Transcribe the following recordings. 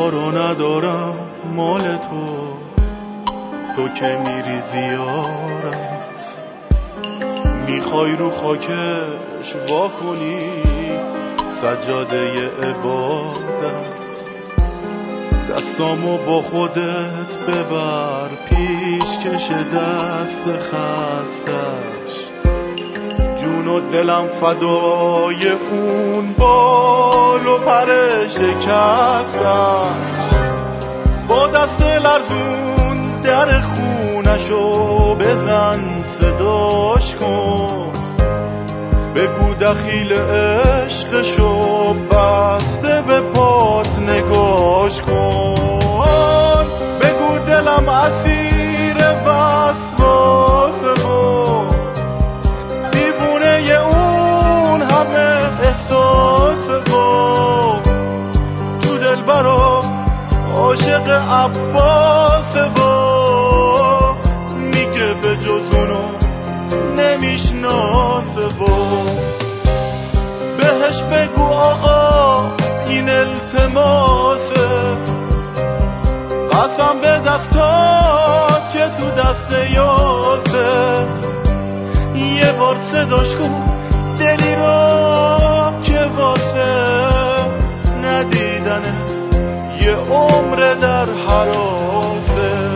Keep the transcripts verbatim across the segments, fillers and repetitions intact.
کارو ندارم مال تو، تو که میری زیارت، میخوای رو خاکش وا کنی سجاده عبادت. دستامو با خودت ببر پیش کش دست خستش، جون و دلم فدای اون بال و پر شکستش. با دست لرزون در خونشو بزن صداش کن، بگو دخیل عشقشو بسته به پات نگاش کن، بگو دلم اسیر وسواسه و دیوونه اون همه احساسه و تو دل برا عاشق عباسه و میگه به جز اونو نمیشناسه و بهش بگو آقا این التماسه، قسم به دستات که تو دست یاسه. یه بار صداش کن دلی را که واسه ندیدنه یه عمر در حراسه.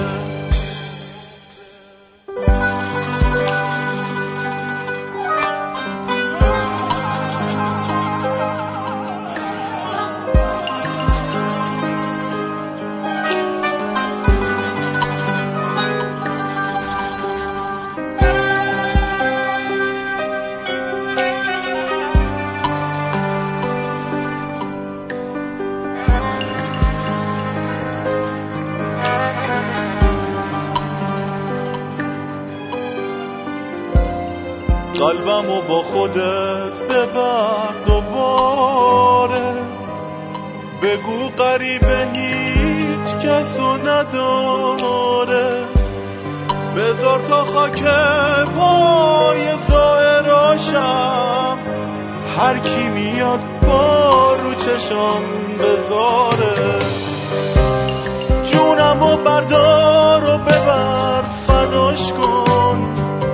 قلبمو با خودت ببر دوباره، بگو غریبه هیچ کسو نداره، بذار تا خاک پای زائراشم هر کی میاد با رو چشم بذاره. جونمو بردار و ببر فداش کن،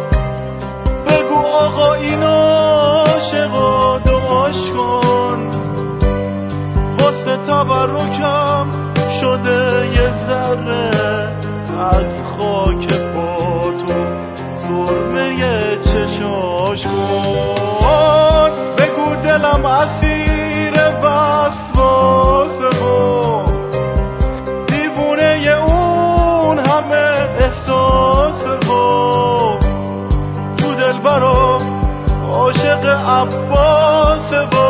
آقا این عاشقا دعاش کن، واسه تبرکم شده یه ذره از خاک با تو سرمه چشاش کن، بگو دلم اسیر وسواسه و دیوونه اون همه احساسه و تو دل برا عاشق عباسه و